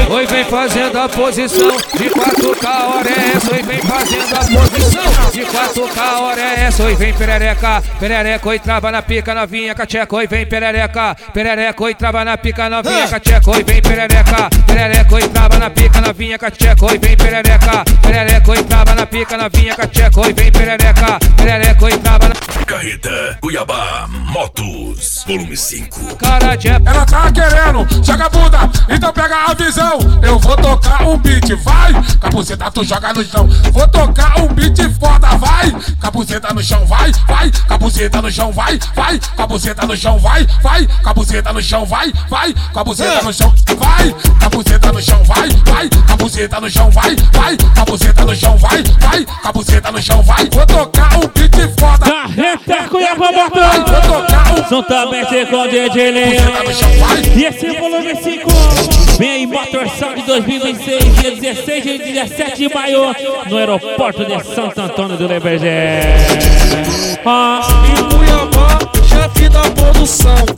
Oi, vem fazendo a posição de 4K, hora é essa. Oi, vem fazendo a posição de 4K, hora é essa. Oi, vem perereca, perereca, oi, trava na pica novinha, cacheca. Oi, vem perereca, perereca, oi, trava na pica novinha, cacheca. Oi, vem perereca, perereca, oi, trava na pica novinha, cacheca. Oi, vem perereca, perereca, oi, trava na pica novinha, cacheca. Oi, vem perereca, perereca, oi, trava na... Carreta Cuiabá Motos, volume 5. Cara de... Ela tá querendo, joga a bunda, então pega a visão. Eu vou tocar um beat, vai, capuceta tu joga no chão. Vou tocar um beat foda, vai, capuceta no chão, vai, vai, capuceta no chão, vai, vai, capuceta no chão, vai, vai, capuceta no chão, vai, vai, capuceta no chão, vai, capuceta no chão, vai, vai, capuceta no chão, vai, vai, capuceta no chão, vai, vai, capuceta no chão, vai. Vou tocar um beat foda. Carreta Cuiabá Motos, juntamente com o DJ Leão. E esse volume 5 vem aí, Motor Sound 2026, dia 16 e 17 de maio, no aeroporto de Santo Antônio do Lebergé. Em Cuiabá, chefe da produção.